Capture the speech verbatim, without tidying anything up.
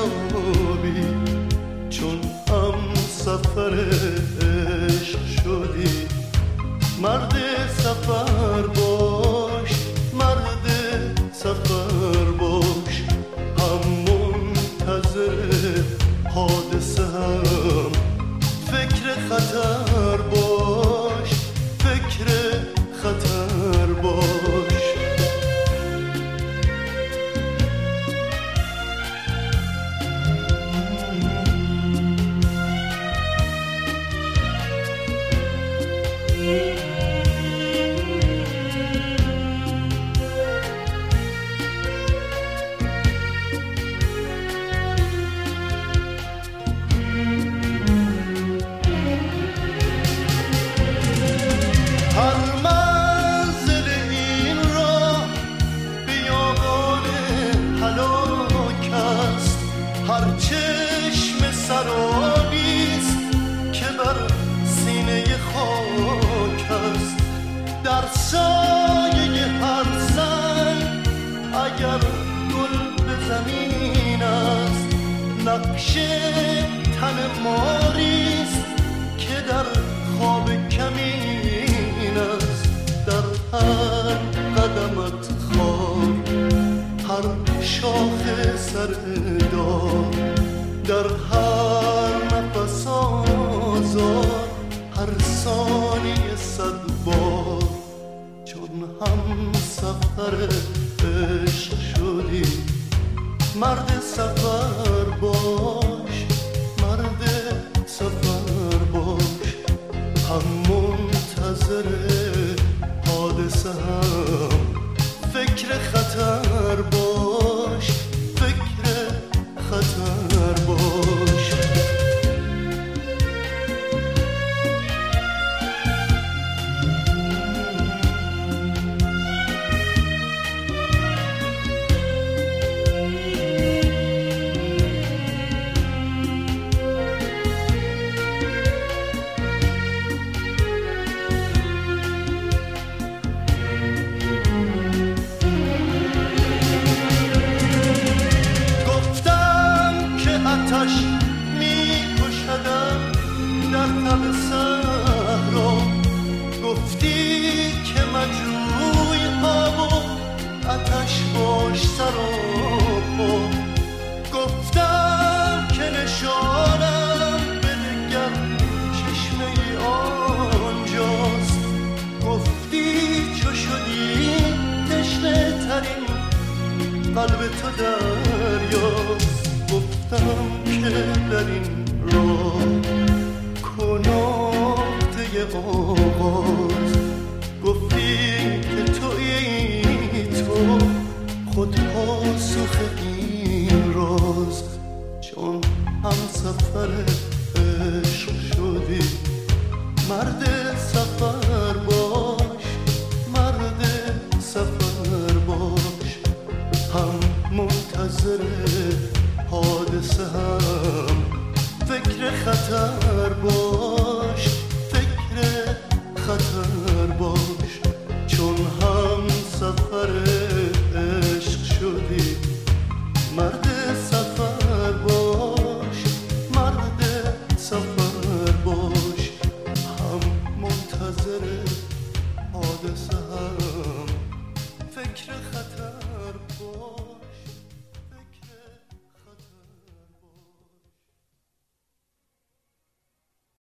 خوابی، چون هم سفر عشق شدی. مرد سفر باش، مرد سفر باش، هم منتظر حادثه هم فکر خطر باش، فکر خطر باش. هر چشم سرابیست که بر سینه خاک است. در سایه هر سنگ اگر گل به زمین است، نقش تن ماریست که در خواب کمین است. در هر قدمت خاک، هر شاخ سر دار، در هر نفس آزار، هر ثانیه صد بار. چون هم سفر عشق شدی، مرد سفر باش، مرد سفر باش، هم منتظر حادثه هم فکر خطر باش، فکر خطر باش. آتش می کشدم در تب صحرا، گفتی که مجروی آب و آتش باش سراپا. گفتم که نشانم بده گر چشمه آنجاست، گفتی چو شدی تشنه ترین قلب تو دریاست. گفتم که در این راه کناکته آغاز، گفتی که تویی تو خود پاسخ این راز. چون هم سفر عشق شدی، مرد سفر باش، مرد سفر باش، هم منتظر حادثه هم فکر خطر باش، فکر خطر باش. چون هم سفر عشق شدی، مرد سفر باش، مرد سفر باش، هم منتظر حادثه هم فکر خطر باش.